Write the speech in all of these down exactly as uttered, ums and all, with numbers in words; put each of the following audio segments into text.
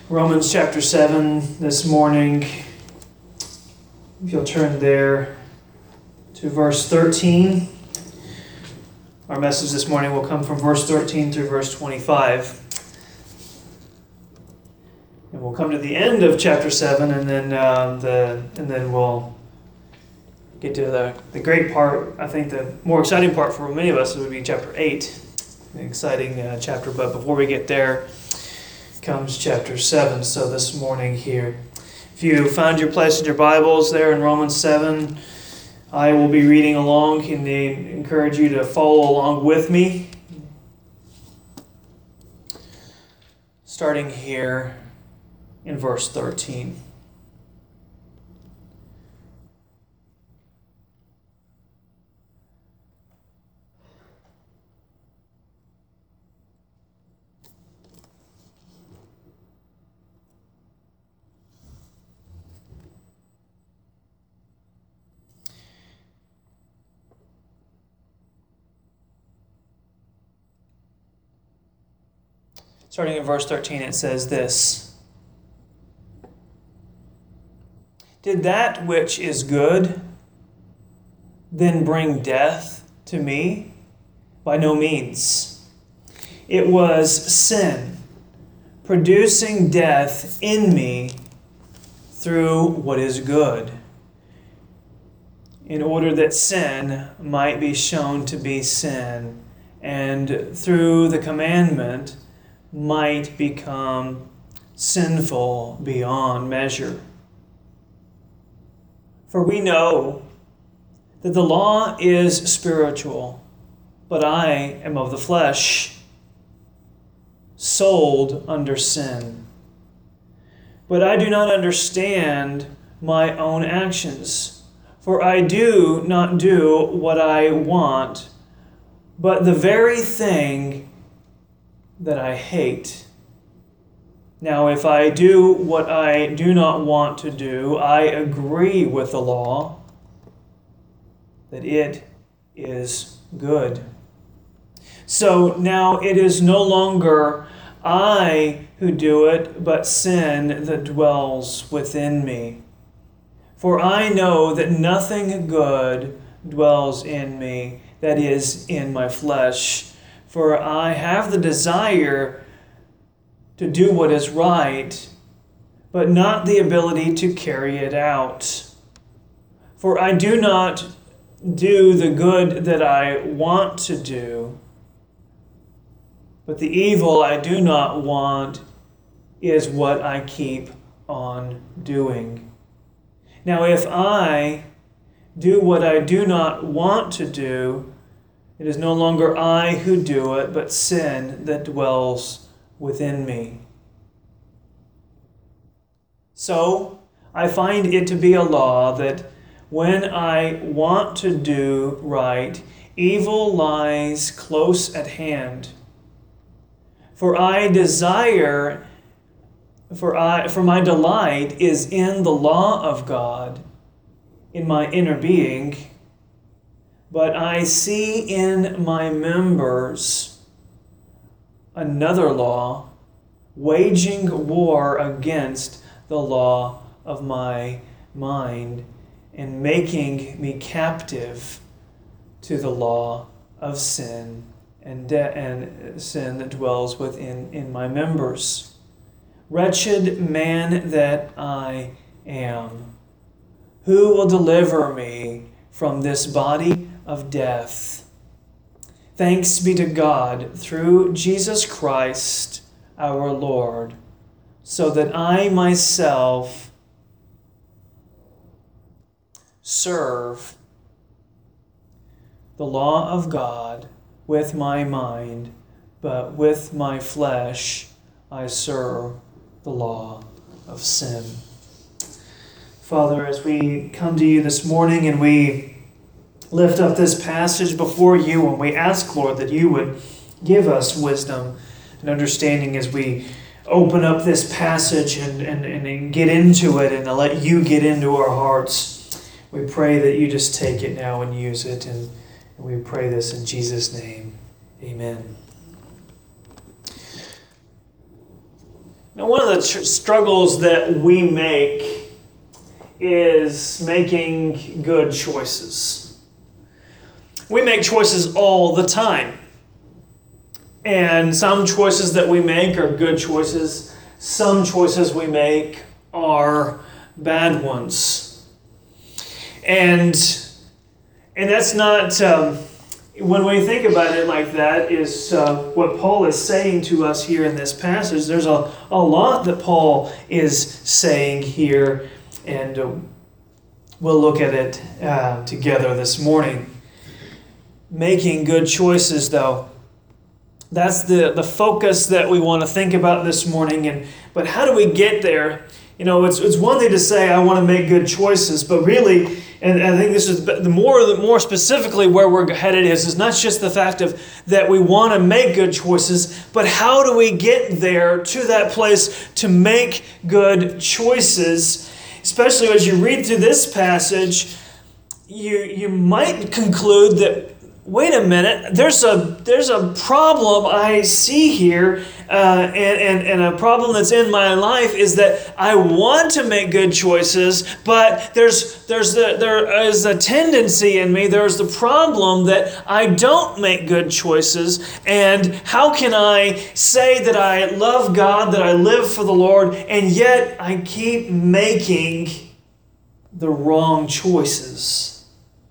Romans chapter seven this morning. If you'll turn there to verse thirteen. Our message this morning will come from verse thirteen through verse twenty-five. And we'll come to the end of chapter seven, and then uh, the and then we'll get to the, the great part. I think the more exciting part for many of us would be chapter eight. An exciting uh, chapter, but before we get there comes chapter seven. So this morning here, if you found your place in your Bibles there in Romans seven, I will be reading along. Can they encourage you to follow along with me? Starting here in verse thirteen. Starting in verse thirteen, it says this: Did that which is good then bring death to me? By no means. It was sin, producing death in me through what is good, in order that sin might be shown to be sin, and through the commandment might become sinful beyond measure. For we know that the law is spiritual, but I am of the flesh, sold under sin. But I do not understand my own actions, for I do not do what I want, but the very thing that I hate. Now, if I do what I do not want to do, I agree with the law that it is good. So now it is no longer I who do it, but sin that dwells within me. For I know that nothing good dwells in me, that is, in my flesh. For I have the desire to do what is right, but not the ability to carry it out. For I do not do the good that I want to do, but the evil I do not want is what I keep on doing. Now, if I do what I do not want to do, it is no longer I who do it, but sin that dwells within me. So, I find it to be a law that when I want to do right, evil lies close at hand. For I desire, for I, for my delight is in the law of God, in my inner being. But I see in my members another law, waging war against the law of my mind, and making me captive to the law of sin and de- and sin that dwells within in my members. Wretched man that I am, who will deliver me from this body of death? Thanks be to God through Jesus Christ our Lord, so that I myself serve the law of God with my mind, but with my flesh I serve the law of sin. Father, as we come to you this morning and we lift up this passage before you, and we ask, Lord, that you would give us wisdom and understanding as we open up this passage and, and, and get into it and to let you get into our hearts. We pray that you just take it now and use it, and, and we pray this in Jesus' name. Amen. Now, one of the tr- struggles that we make is making good choices. We make choices all the time. And some choices that we make are good choices. Some choices we make are bad ones. And, and that's not, um, when we think about it like that, is uh, what Paul is saying to us here in this passage. There's a, a lot that Paul is saying here, and uh, we'll look at it uh, together this morning. Making good choices, though. That's the, the focus that we want to think about this morning. And but how do we get there? You know, it's it's one thing to say I want to make good choices, but really, and I think this is the more the more specifically where we're headed is is not just the fact of that we want to make good choices, but how do we get there to that place to make good choices? Especially as you read through this passage, you you might conclude that, wait a minute, there's a there's a problem I see here, uh, and, and, and a problem that's in my life is that I want to make good choices, but there's there's the, there is a tendency in me, there's the problem that I don't make good choices, and how can I say that I love God, that I live for the Lord, and yet I keep making the wrong choices?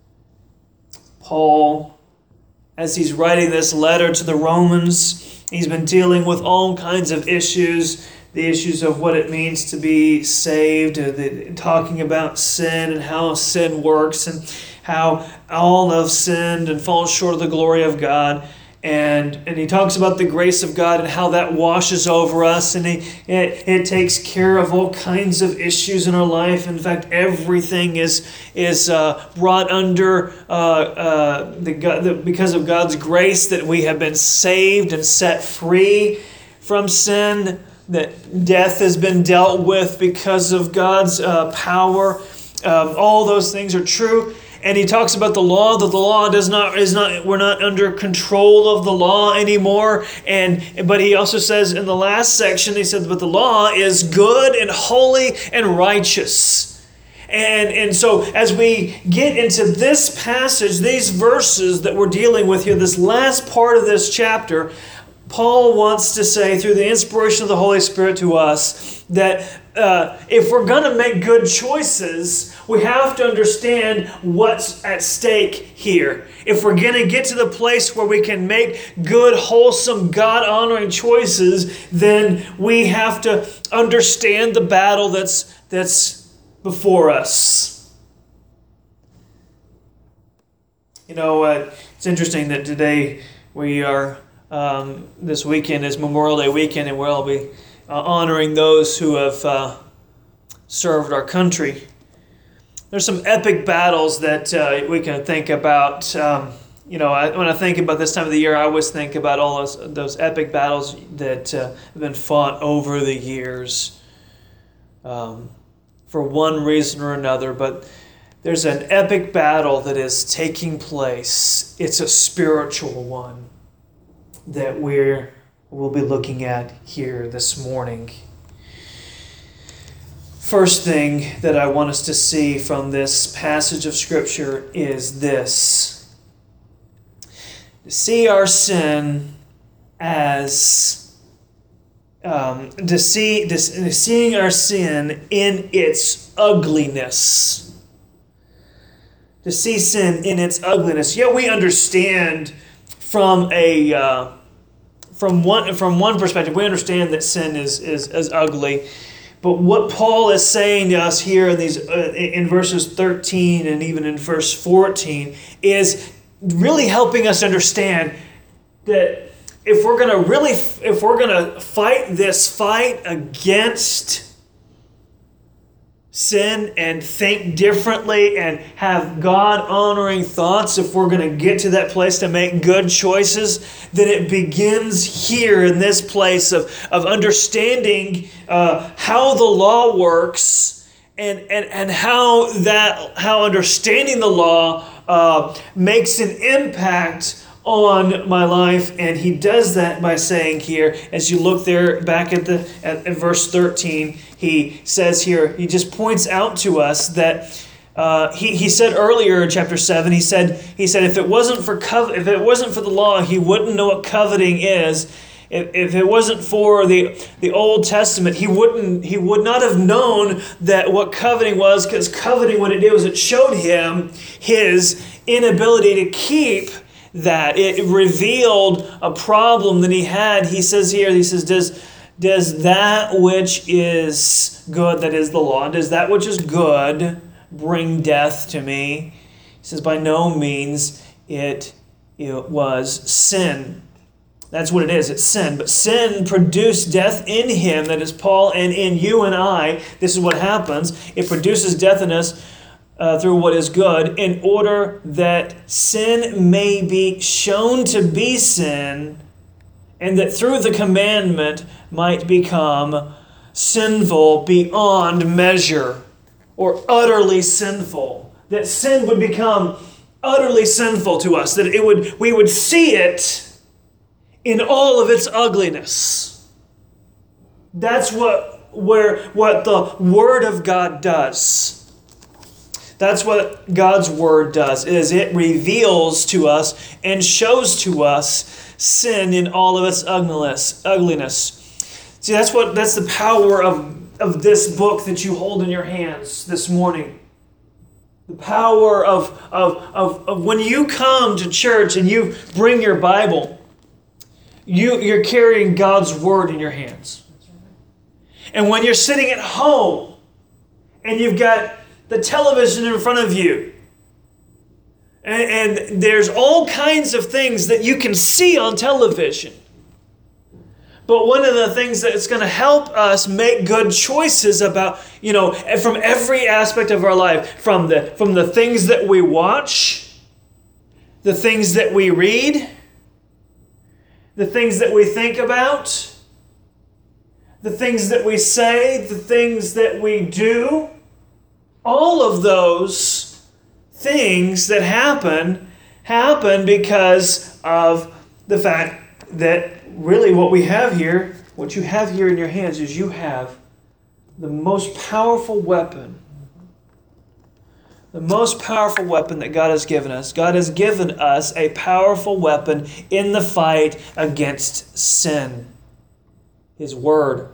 Paul, as he's writing this letter to the Romans, he's been dealing with all kinds of issues, the issues of what it means to be saved, uh, the, talking about sin and how sin works and how all have sinned and fall short of the glory of God. And, and he talks about the grace of God and how that washes over us, and he, it, it takes care of all kinds of issues in our life. In fact, everything is is uh, brought under uh, uh, the, God, the because of God's grace that we have been saved and set free from sin. That death has been dealt with because of God's uh, power. Uh, all those things are true. And he talks about the law, that the law does not is not we're not under control of the law anymore. And but he also says in the last section, he said, but the law is good and holy and righteous. And, and so as we get into this passage, these verses that we're dealing with here, this last part of this chapter, Paul wants to say through the inspiration of the Holy Spirit to us that uh, if we're going to make good choices, we have to understand what's at stake here. If we're going to get to the place where we can make good, wholesome, God-honoring choices, then we have to understand the battle that's that's before us. You know, uh, it's interesting that today we are, um, this weekend is Memorial Day weekend, and we'll all be uh, honoring those who have uh, served our country. There's some epic battles that uh, we can think about. Um, you know, I, when I think about this time of the year, I always think about all those, those epic battles that uh, have been fought over the years. Um, for one reason or another, but there's an epic battle that is taking place. It's a spiritual one that we're, we'll be looking at here this morning. First thing that I want us to see from this passage of Scripture is this: to see our sin as Um, to see, to, seeing our sin in its ugliness. To see sin in its ugliness. Yeah, we understand from a uh, from one from one perspective, we understand that sin is is, is ugly. But what Paul is saying to us here in these uh, in verses thirteen and even in verse fourteen is really helping us understand that if we're going to really, if we're going to fight this fight against sin and think differently and have God-honoring thoughts, if we're going to get to that place to make good choices, then it begins here in this place of, of understanding uh, how the law works and, and, and how that how understanding the law uh, makes an impact on my life, and he does that by saying here, as you look there back at the at, at verse thirteen, he says here, he just points out to us that uh, he he said earlier in chapter seven, he said he said if it wasn't for cov- if it wasn't for the law, he wouldn't know what coveting is. If, if it wasn't for the the Old Testament, he wouldn't he would not have known that what coveting was, because coveting, what it did was it showed him his inability to keep that. It revealed a problem that he had. He says here, he says, does, does that which is good, that is the law, does that which is good bring death to me? He says, by no means. It, it was sin. That's what it is. It's sin. But sin produced death in him, that is Paul, and in you and I. This is what happens. It produces death in us Uh, through what is good, in order that sin may be shown to be sin, and that through the commandment might become sinful beyond measure, or utterly sinful. That sin would become utterly sinful to us, that it would we would see it in all of its ugliness. That's what where what the Word of God does. That's what God's Word does, is it reveals to us and shows to us sin in all of its ugliness. ugliness. See, that's what that's the power of, of this book that you hold in your hands this morning. The power of, of, of, of when you come to church and you bring your Bible, you, you're carrying God's Word in your hands. And when you're sitting at home and you've got the television in front of you, and, and there's all kinds of things that you can see on television. But one of the things that's going to help us make good choices about, you know, from every aspect of our life, from the from the things that we watch, the things that we read, the things that we think about, the things that we say, the things that we do. All of those things that happen, happen because of the fact that really what we have here, what you have here in your hands, is you have the most powerful weapon. The most powerful weapon that God has given us. God has given us a powerful weapon in the fight against sin. His Word.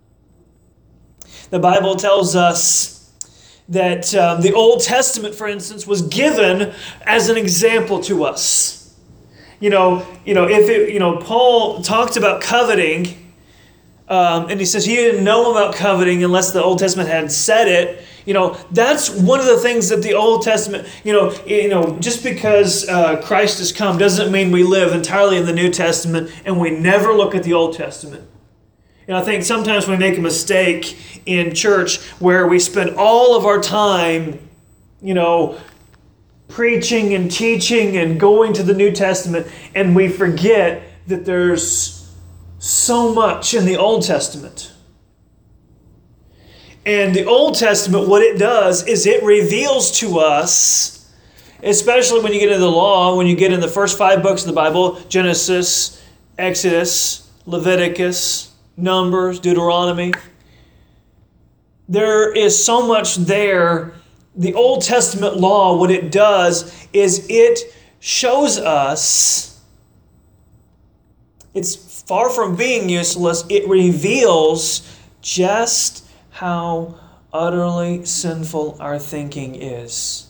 The Bible tells us that um, the Old Testament, for instance, was given as an example to us. You know, you know, if it, you know, Paul talked about coveting, um, and he says he didn't know about coveting unless the Old Testament had said it. You know, that's one of the things that the Old Testament, you know, you know, just because uh, Christ has come doesn't mean we live entirely in the New Testament and we never look at the Old Testament. And I think sometimes we make a mistake in church where we spend all of our time, you know, preaching and teaching and going to the New Testament, and we forget that there's so much in the Old Testament. And the Old Testament, what it does is it reveals to us, especially when you get into the law, when you get in the first five books of the Bible, Genesis, Exodus, Leviticus, Numbers, Deuteronomy. There is so much there. The Old Testament law, what it does is it shows us, it's far from being useless, it reveals just how utterly sinful our thinking is.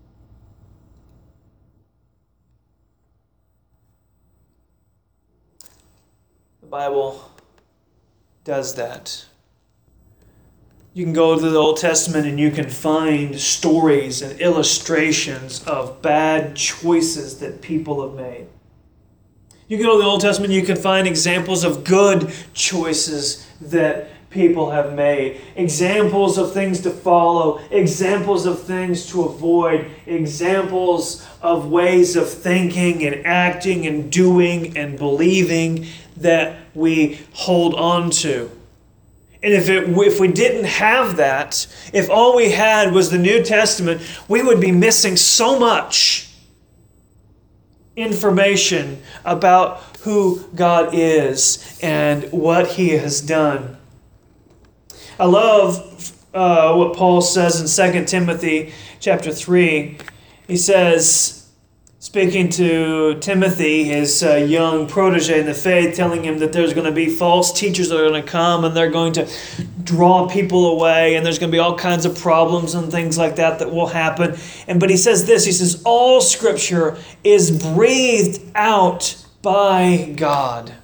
The Bible does that. You can go to the Old Testament and you can find stories and illustrations of bad choices that people have made. You can go to the Old Testament and you can find examples of good choices that people have made. Examples of things to follow. Examples of things to avoid. Examples of ways of thinking and acting and doing and believing that we hold on to. And if it, if we didn't have that, if all we had was the New Testament, we would be missing so much. information about who God is and what He has done. I love uh, what Paul says in Second Timothy chapter three. He says, speaking to Timothy, his uh, young protege in the faith, telling him that there's going to be false teachers that are going to come and they're going to draw people away, and there's going to be all kinds of problems and things like that that will happen. And but he says this, he says, all Scripture is breathed out by God.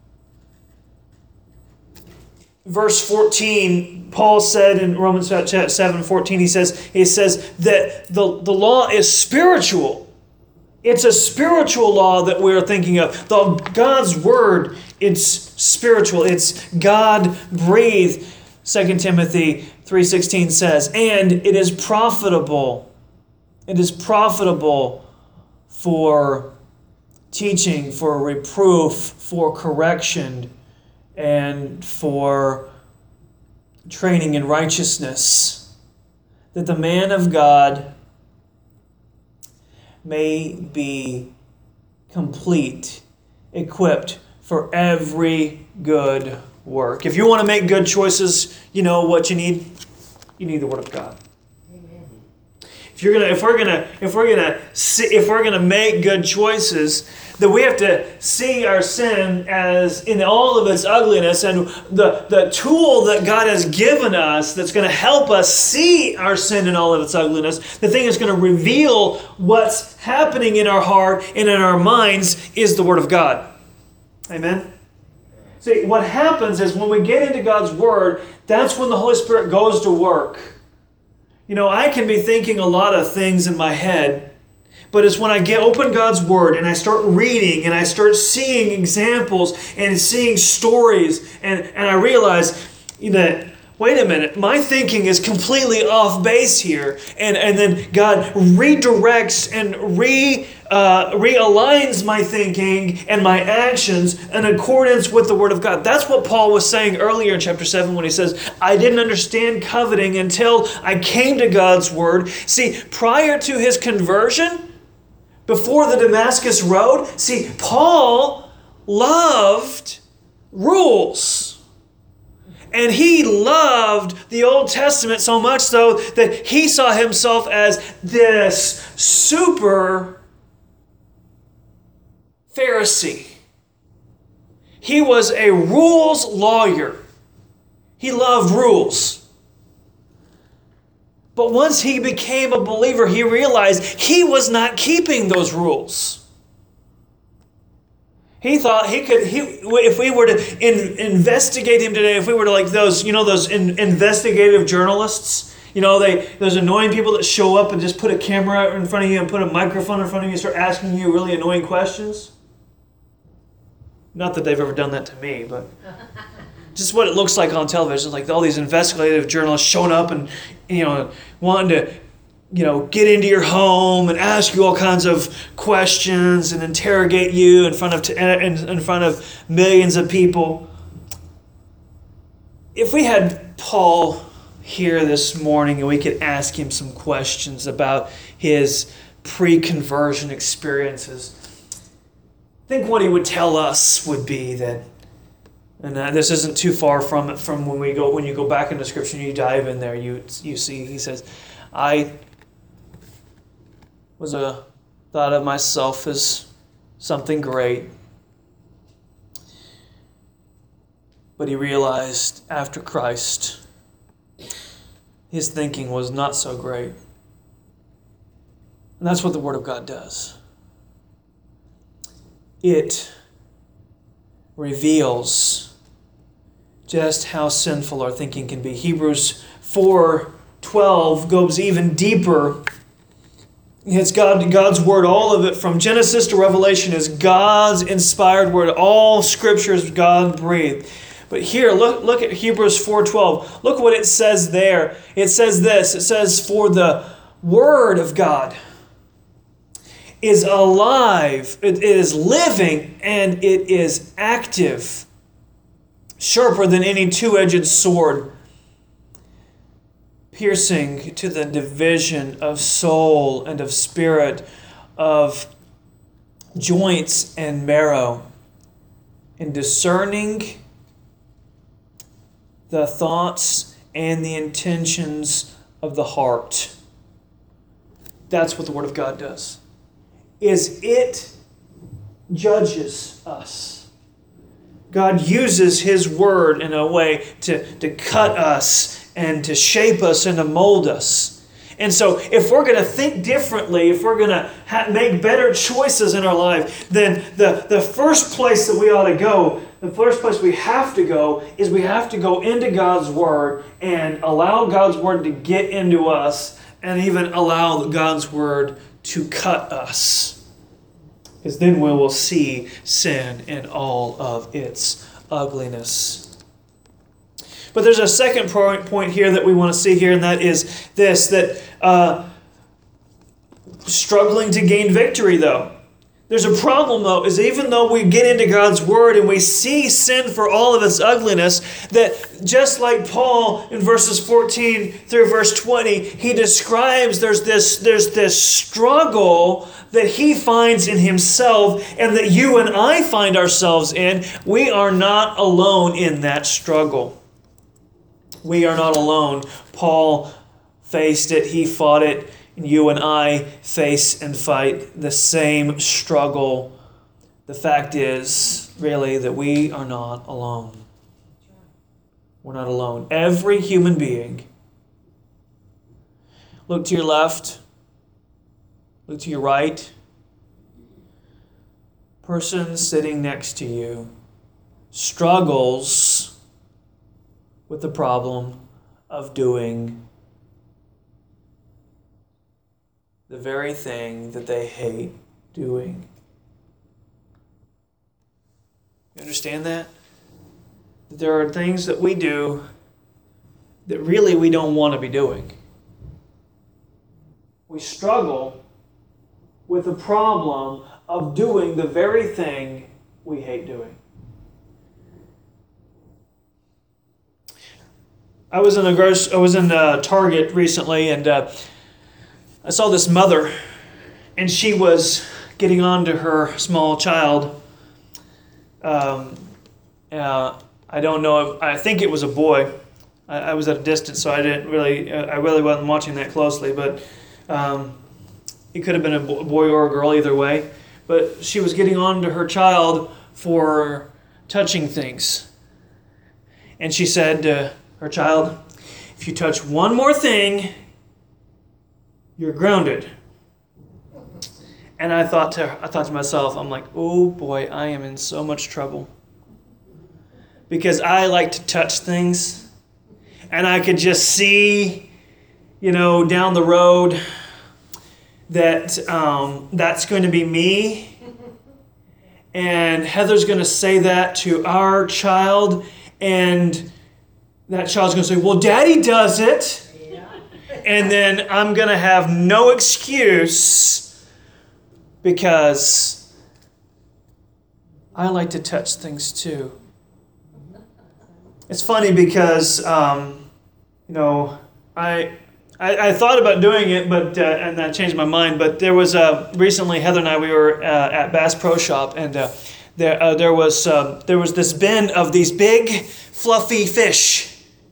Verse fourteen, Paul said in Romans seven fourteen, he says, he says that the, the law is spiritual. It's a spiritual law that we're thinking of. The God's Word, it's spiritual. It's God-breathed. Second Timothy three sixteen says, and it is profitable. It is profitable for teaching, for reproof, for correction, and for training in righteousness, that the man of God may be complete, equipped for every good work. If you want to make good choices, you know what you need? You need the Word of God. Amen. If you're gonna, if we're gonna, if we're gonna, see, if we're gonna make good choices, then we have to see our sin as in all of its ugliness, and the, the tool that God has given us that's going to help us see our sin in all of its ugliness, the thing that's going to reveal what's happening in our heart and in our minds, is the Word of God. Amen? See, what happens is when we get into God's Word, that's when the Holy Spirit goes to work. You know, I can be thinking a lot of things in my head, but it's when I get open God's Word and I start reading and I start seeing examples and seeing stories, and, and I realize that, wait a minute, my thinking is completely off base here. And, and then God redirects and re, uh, realigns my thinking and my actions in accordance with the Word of God. That's what Paul was saying earlier in chapter seven when he says, I didn't understand coveting until I came to God's Word. See, prior to his conversion, before the Damascus Road, see, Paul loved rules. And he loved the Old Testament so much so that he saw himself as this super Pharisee. He was a rules lawyer. He loved rules. But once he became a believer, he realized he was not keeping those rules. He thought he could, he, if we were to in, investigate him today, if we were to like those, you know, those in, investigative journalists, you know, they those annoying people that show up and just put a camera in front of you and put a microphone in front of you and start asking you really annoying questions. Not that they've ever done that to me, but just what it looks like on television, like all these investigative journalists showing up and, you know, wanting to, you know, get into your home and ask you all kinds of questions and interrogate you in front of t- in, in front of millions of people. If we had Paul here this morning and we could ask him some questions about his pre-conversion experiences, I think what he would tell us would be that, and uh, this isn't too far from it, from when we go when you go back into Scripture and you dive in there, you you see he says, I was a thought of myself as something great, but he realized after Christ his thinking was not so great. And that's what the Word of God does. It reveals just how sinful our thinking can be. Hebrews four twelve goes even deeper. It's God, God's Word, all of it from Genesis to Revelation is God's inspired Word. All Scripture is God-breathed. But here, look, look at Hebrews four twelve. Look what it says there. It says this. It says, for the Word of God is alive, it is living, and it is active, sharper than any two-edged sword, piercing to the division of soul and of spirit, of joints and marrow in discerning the thoughts and the intentions of the heart. That's what the Word of God does. Is it judges us. God uses His Word in a way to, to cut us and to shape us and to mold us. And so if we're going to think differently, if we're going to ha- make better choices in our life, then the, the first place that we ought to go, the first place we have to go, is we have to go into God's Word and allow God's Word to get into us and even allow God's Word to cut us. Because then we will see sin in all of its ugliness. But there's a second point here that we want to see here, and that is this, that uh, struggling to gain victory, though. There's a problem, though, is even though we get into God's Word and we see sin for all of its ugliness, that just like Paul in verses fourteen through verse twenty, he describes there's this, there's this struggle that he finds in himself and that you and I find ourselves in. We are not alone in that struggle. We are not alone. Paul faced it. He fought it. And you and I face and fight the same struggle. The fact is, really, that we are not alone. We're not alone. Every human being. Look to your left. Look to your right. Person sitting next to you struggles with the problem of doing the very thing that they hate doing. You understand that? That there are things that we do that really we don't want to be doing. We struggle with the problem of doing the very thing we hate doing. I was in a gross, I was in uh, Target recently, and uh, I saw this mother, and she was getting on to her small child. Um, uh, I don't know. If, I think it was a boy. I, I was at a distance, so I didn't really. Uh, I really wasn't watching that closely, but um, it could have been a boy or a girl, either way. But she was getting on to her child for touching things, and she said to her child, "If you touch one more thing, you're grounded." And I thought to I thought to myself, I'm like, oh boy, I am in so much trouble. Because I like to touch things, and I could just see, you know, down the road that um, that's going to be me. And Heather's going to say that to our child, and that child's going to say, well, Daddy does it. And then I'm going to have no excuse because I like to touch things too. It's funny because, um, you know, I, I I thought about doing it, but uh, and I changed my mind. But there was uh, recently, Heather and I, we were uh, at Bass Pro Shop, and uh, there uh, there was uh, there was this bin of these big fluffy fish.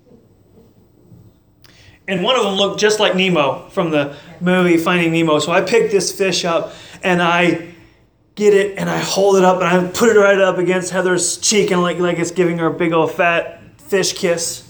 And one of them looked just like Nemo from the movie Finding Nemo. So I picked this fish up, and I get it, and I hold it up, and I put it right up against Heather's cheek, and like, like it's giving her a big old fat fish kiss.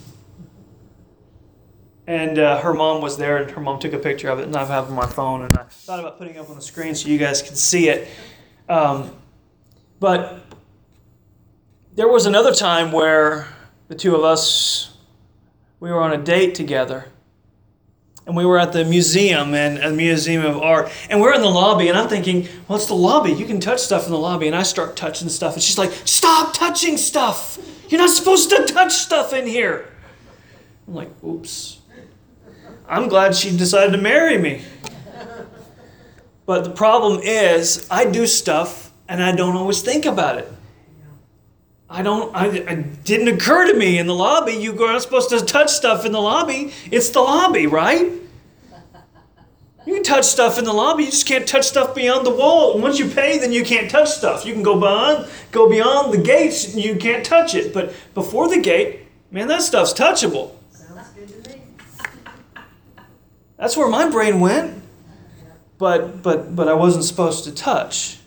And uh, her mom was there, and her mom took a picture of it, and I have it on my phone, and I thought about putting it up on the screen so you guys can see it. Um, but there was another time where the two of us, we were on a date together. And we were at the museum, and a museum of art. And we're in the lobby, and I'm thinking, well, it's the lobby. You can touch stuff in the lobby. And I start touching stuff. And she's like, stop touching stuff. You're not supposed to touch stuff in here. I'm like, oops. I'm glad she decided to marry me. But the problem is, I do stuff, and I don't always think about it. I don't, I, it didn't occur to me in the lobby. You are not supposed to touch stuff in the lobby. It's the lobby, right? You can touch stuff in the lobby, you just can't touch stuff beyond the wall. And once you pay, then you can't touch stuff. You can go beyond, go beyond the gates, and you can't touch it. But before the gate, man, that stuff's touchable. Sounds good to me. That's where my brain went. But but but I wasn't supposed to touch.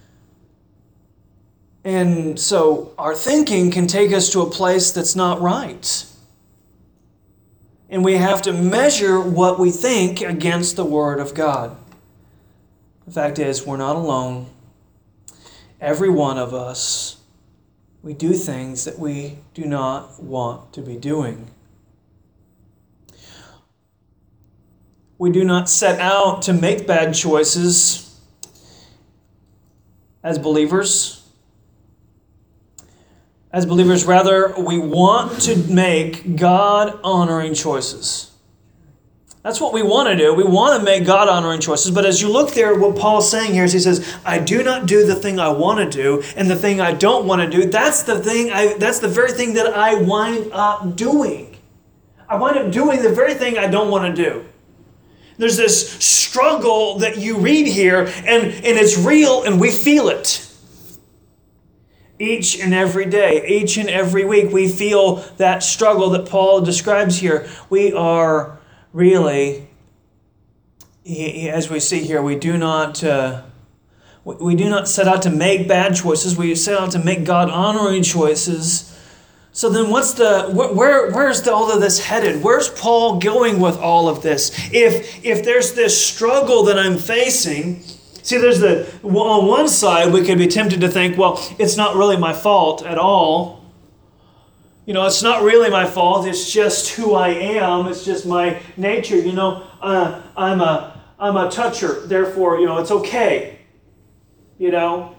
And so our thinking can take us to a place that's not right. And we have to measure what we think against the Word of God. The fact is, we're not alone. Every one of us, we do things that we do not want to be doing. We do not set out to make bad choices as believers. As believers, rather, we want to make God-honoring choices. That's what we want to do. We want to make God-honoring choices. But as you look there, what Paul's saying here is he says, I do not do the thing I want to do, and the thing I don't want to do, that's the thing. I, that's the very thing that I wind up doing. I wind up doing the very thing I don't want to do. There's this struggle that you read here, and, and it's real, and we feel it. Each and every day, each and every week, we feel that struggle that Paul describes here. We are really, as we see here, we do not uh, we do not set out to make bad choices. We set out to make God-honoring choices. So then, what's the where where's the, all of this headed? Where's Paul going with all of this? If if there's this struggle that I'm facing. See, there's the, on one side, we could be tempted to think, well, it's not really my fault at all. You know, it's not really my fault. It's just who I am. It's just my nature. You know, uh, I'm a I'm a toucher. Therefore, you know, it's okay. You know.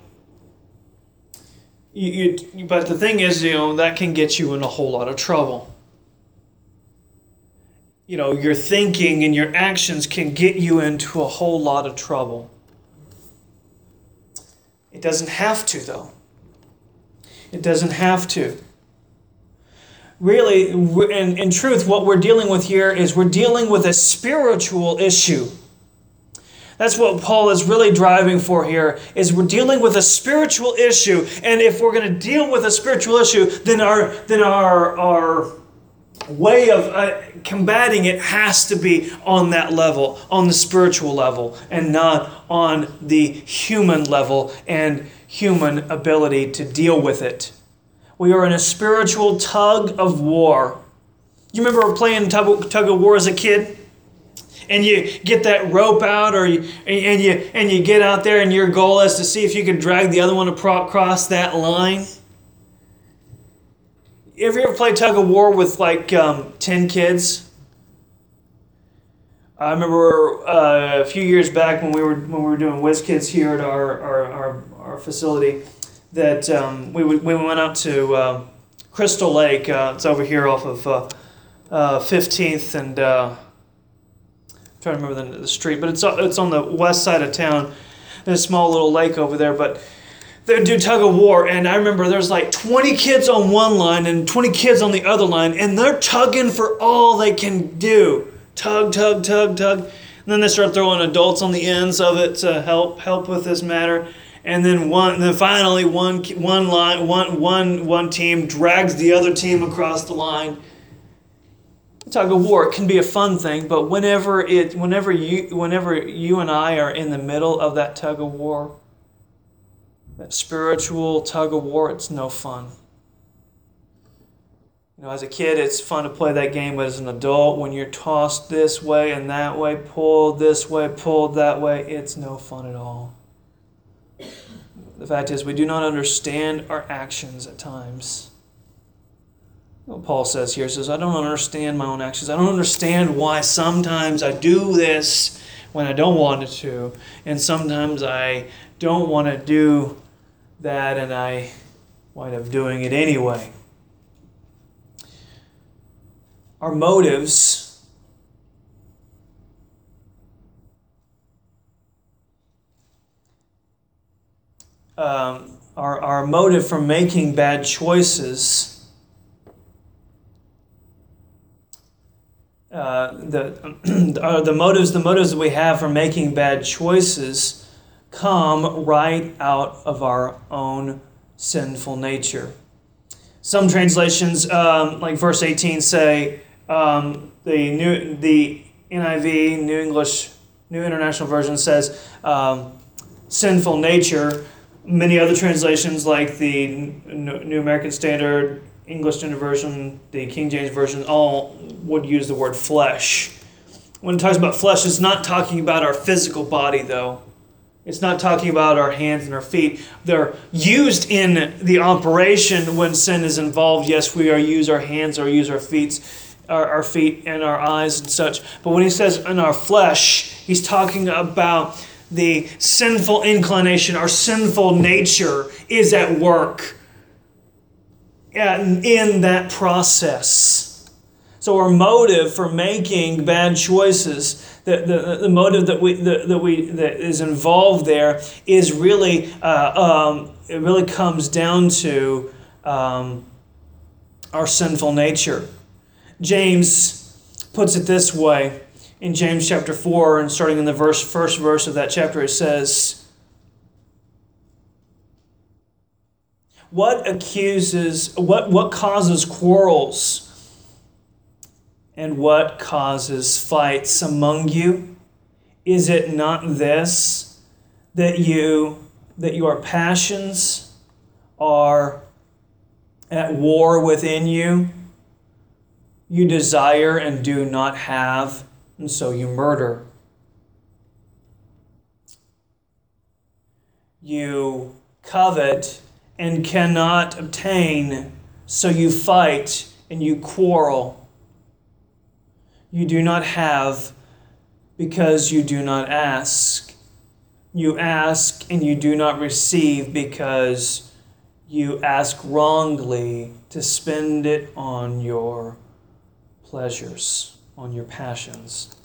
You, you, but the thing is, you know, that can get you in a whole lot of trouble. You know, your thinking and your actions can get you into a whole lot of trouble. It doesn't have to, though. It doesn't have to. Really, in, in truth, what we're dealing with here is we're dealing with a spiritual issue. That's what Paul is really driving for here, is we're dealing with a spiritual issue. And if we're going to deal with a spiritual issue, then our, then our, our way of uh, combating it has to be on that level, on the spiritual level, and not on the human level and human ability to deal with it. We are in a spiritual tug of war. You remember playing tug, tug of war as a kid? And you get that rope out, or you, and you and you get out there, and your goal is to see if you can drag the other one across that line. Have you ever played tug of war with like um, ten kids? I remember uh, a few years back when we were when we were doing Whiz Kids here at our our, our, our facility, that um, we we went out to uh, Crystal Lake. Uh, it's over here off of uh, uh, fifteenth and uh, I'm trying to remember the, the street, but it's it's on the west side of town. There's a small little lake over there, but they do tug of war, and I remember there's like twenty kids on one line and twenty kids on the other line, and they're tugging for all they can do. Tug, tug, tug, tug. And then they start throwing adults on the ends of it to help help with this matter. And then one, then finally one one line one one one team drags the other team across the line. Tug of war, it can be a fun thing, but whenever it whenever you whenever you and I are in the middle of that tug of war, that spiritual tug of war, it's no fun. You know, as a kid, it's fun to play that game, but as an adult, when you're tossed this way and that way, pulled this way, pulled that way, it's no fun at all. The fact is, we do not understand our actions at times. What Paul says here says, I don't understand my own actions. I don't understand why sometimes I do this when I don't want it to, and sometimes I don't want to do that and I wind up doing it anyway. Our motives um, our, our motive for making bad choices uh, the uh, the motives the motives that we have for making bad choices come right out of our own sinful nature. Some translations, um, like verse eighteen, say um, the new the N I V, New English, New International Version says um, sinful nature. Many other translations, like the New American Standard, English Standard Version, the King James Version, all would use the word flesh. When it talks about flesh, it's not talking about our physical body, though. It's not talking about our hands and our feet. They're used in the operation when sin is involved. Yes, we are use our hands or use our feet, our, our feet and our eyes and such. But when he says in our flesh, he's talking about the sinful inclination, our sinful nature is at work in that process. So our motive for making bad choices, the, the, the motive that we the, that we that is involved there is really uh, um, it really comes down to um, our sinful nature. James puts it this way. In James chapter four, and starting in the verse, first verse of that chapter, it says, What accuses, what, what causes quarrels, and what causes fights among you? Is it not this, that you, that your passions are at war within you? You desire and do not have, and so you murder. You covet and cannot obtain, so you fight and you quarrel. You do not have because you do not ask. You ask and you do not receive because you ask wrongly to spend it on your pleasures, on your passions.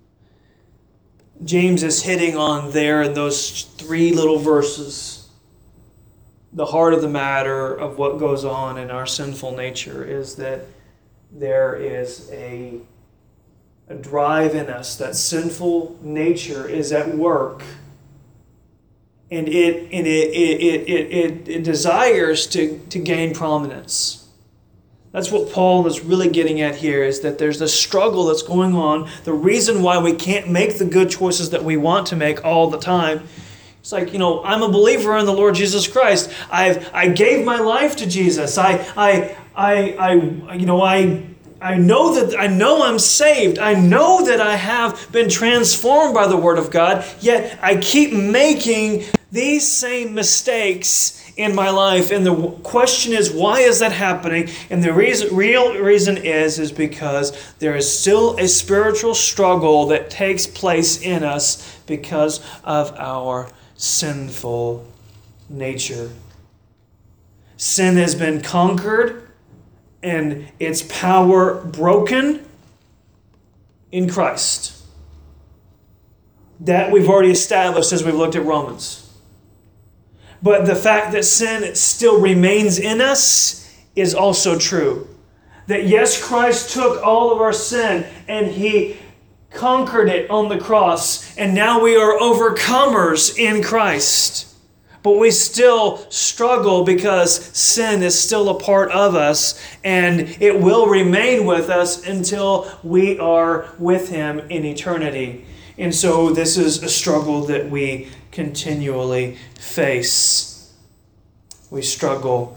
James is hitting on there in those three little verses. The heart of the matter of what goes on in our sinful nature is that there is a, a drive in us. That sinful nature is at work. And it, and it, it, it, it, it, it desires to, to gain prominence. That's what Paul is really getting at here, is that there's this struggle that's going on. The reason why we can't make the good choices that we want to make all the time. It's like, you know, I'm a believer in the Lord Jesus Christ. I've I gave my life to Jesus. I I I I you know I I know that I know I'm saved. I know that I have been transformed by the Word of God. Yet I keep making these same mistakes in my life, and the question is, why is that happening? And the reason, real reason is, is because there is still a spiritual struggle that takes place in us because of our sinful nature. Sin has been conquered and its power broken in Christ. That we've already established as we've looked at Romans. But the fact that sin still remains in us is also true. That yes, Christ took all of our sin and He conquered it on the cross. And now we are overcomers in Christ. But we still struggle because sin is still a part of us. And it will remain with us until we are with Him in eternity. And so this is a struggle that we continually face. We struggle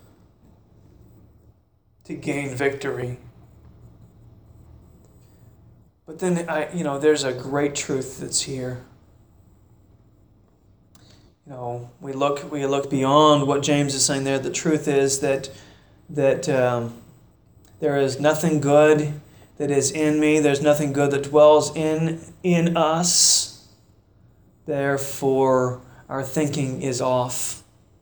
to gain victory. But then, I, you know, there's a great truth that's here. You know, we look we look beyond what James is saying there. The truth is that that um, there is nothing good that is in me. There's nothing good that dwells in in us. Therefore, our thinking is off.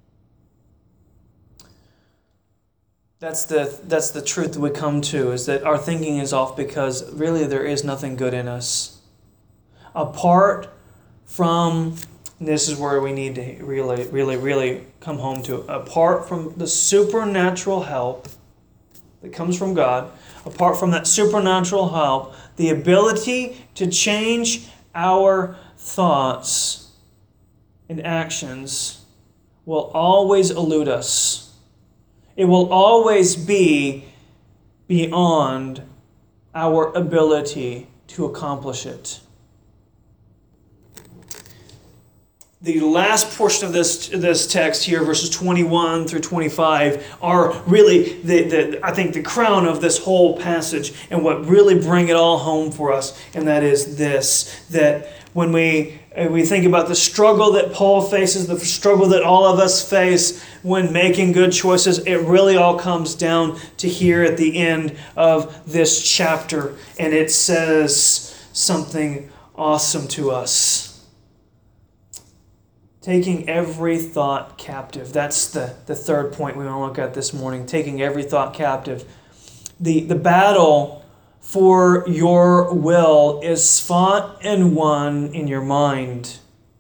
That's the that's the truth that we come to, is that our thinking is off because really there is nothing good in us. Apart from, and this is where we need to really, really, really come home to, apart from the supernatural help that comes from God, apart from that supernatural help, the ability to change our thoughts and actions will always elude us. It will always be beyond our ability to accomplish it. The last portion of this this text here, verses twenty-one through twenty-five, are really, the, the I think, the crown of this whole passage and what really bring it all home for us. And that is this, that when we, we think about the struggle that Paul faces, the struggle that all of us face when making good choices, it really all comes down to here at the end of this chapter. And it says something awesome to us. Taking every thought captive. That's the, the third point we want to look at this morning. Taking every thought captive. The, the battle for your will is fought and won in your mind.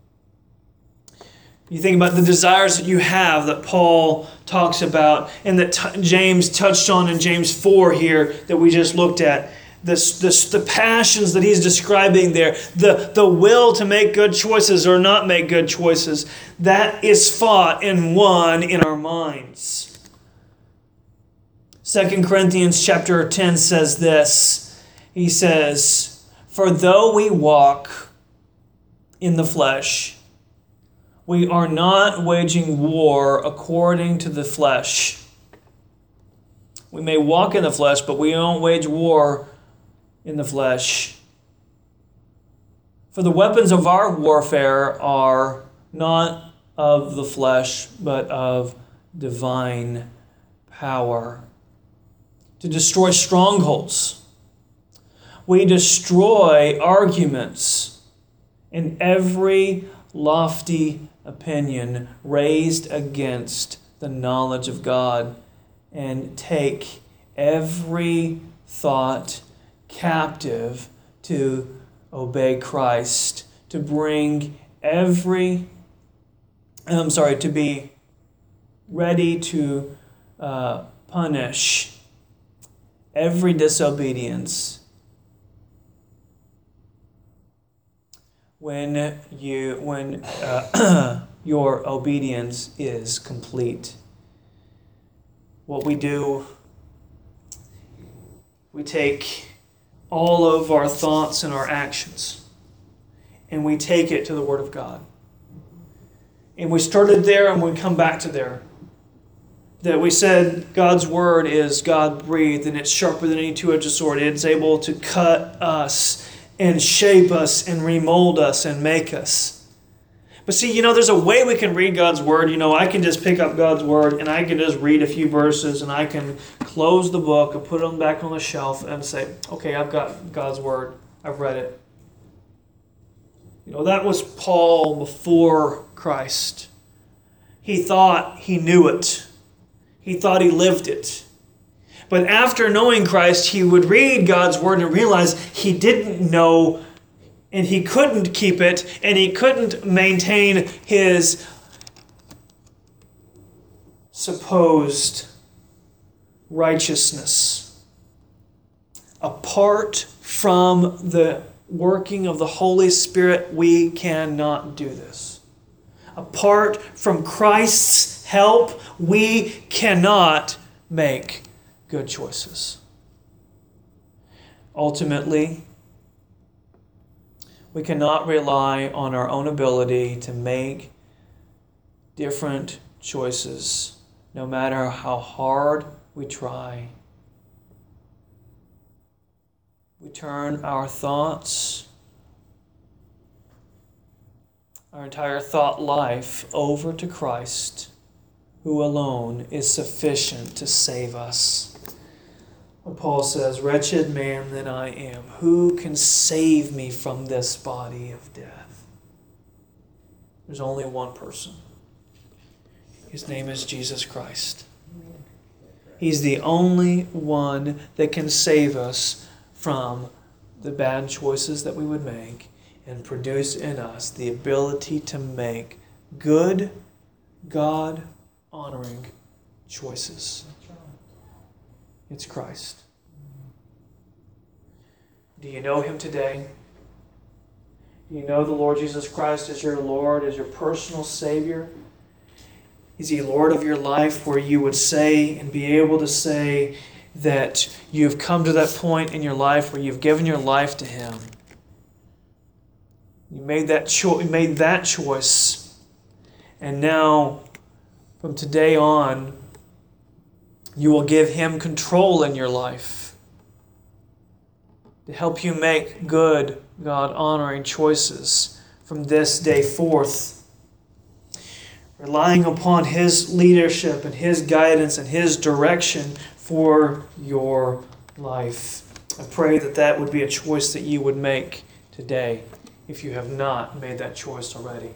You think about the desires that you have that Paul talks about and that t- James touched on in James four here that we just looked at. This, this, the passions that he's describing there, the, the will to make good choices or not make good choices, that is fought and won in our minds. Second Corinthians chapter ten says this. He says, "For though we walk in the flesh, we are not waging war according to the flesh." We may walk in the flesh, but we don't wage war in the flesh. For the weapons of our warfare are not of the flesh, but of divine power, to destroy strongholds. We destroy arguments and every lofty opinion raised against the knowledge of God, and take every thought captive to obey Christ, to bring every, I'm sorry, to be ready to uh, punish every disobedience when you when uh, your obedience is complete. What we do, we take all of our thoughts and our actions, and we take it to the Word of God. And we started there, and we come back to there. That we said God's Word is God-breathed, and it's sharper than any two-edged sword. It's able to cut us and shape us and remold us and make us. But see, you know, there's a way we can read God's Word. You know, I can just pick up God's Word and I can just read a few verses and I can close the book and put them back on the shelf and say, okay, I've got God's Word. I've read it. You know, that was Paul before Christ. He thought he knew it. He thought he lived it. But after knowing Christ, he would read God's Word and realize he didn't know, and he couldn't keep it, and he couldn't maintain his supposed righteousness. Apart from the working of the Holy Spirit, we cannot do this. Apart from Christ's help, we cannot make good choices. Ultimately, we cannot rely on our own ability to make different choices, no matter how hard we try. We turn our thoughts, our entire thought life, over to Christ, who alone is sufficient to save us. Paul says, "Wretched man that I am, who can save me from this body of death?" There's only one person. His name is Jesus Christ. He's the only one that can save us from the bad choices that we would make and produce in us the ability to make good, God-honoring choices. It's Christ. Do you know Him today? Do you know the Lord Jesus Christ as your Lord, as your personal Savior? Is He Lord of your life, where you would say and be able to say that you've come to that point in your life where you've given your life to Him? You made that cho- you made that choice, and now from today on, you will give Him control in your life to help you make good, God-honoring choices from this day forth, relying upon His leadership and His guidance and His direction for your life. I pray that that would be a choice that you would make today, if you have not made that choice already.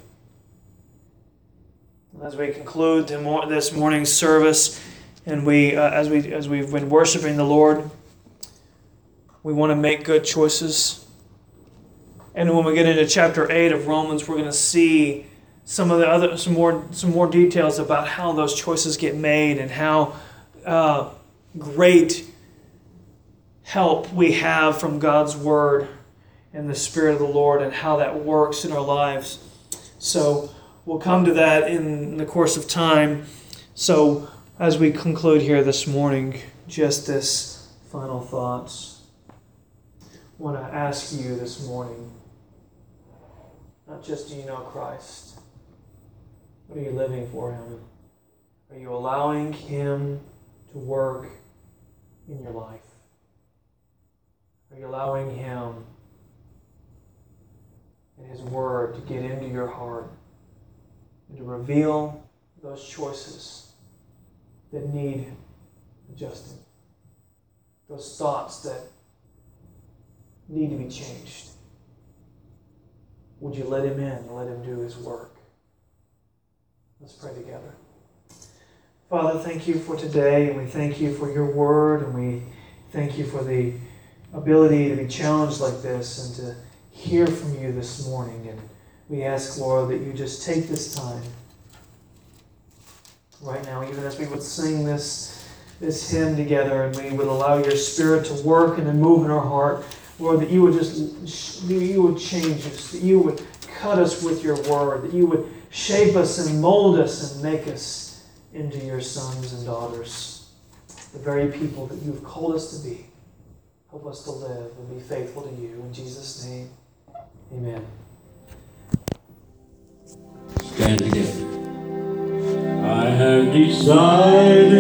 As we conclude this morning's service, and we, uh, as we as we've been worshiping the Lord, we want to make good choices. And when we get into chapter eight of Romans, we're going to see some of the other some more some more details about how those choices get made and how uh, great help we have from God's Word and the Spirit of the Lord, and how that works in our lives. So we'll come to that in the course of time. So as we conclude here this morning, just this final thoughts. I want to ask you this morning, not just do you know Christ, but are you living for Him? Are you allowing Him to work in your life? Are you allowing Him and His Word to get into your heart and to reveal those choices that need adjusting, those thoughts that need to be changed? Would you let Him in and let Him do His work? Let's pray together. Father, thank you for today, and we thank you for your Word, and we thank you for the ability to be challenged like this and to hear from you this morning. And we ask, Lord, that you just take this time right now, even as we would sing this, this hymn together, and we would allow your Spirit to work and to move in our heart. Lord, that you would just, that you would change us, that you would cut us with your Word, that you would shape us and mold us and make us into your sons and daughters, the very people that you've called us to be. Help us to live and be faithful to you. In Jesus' name, amen. Stand together. I have decided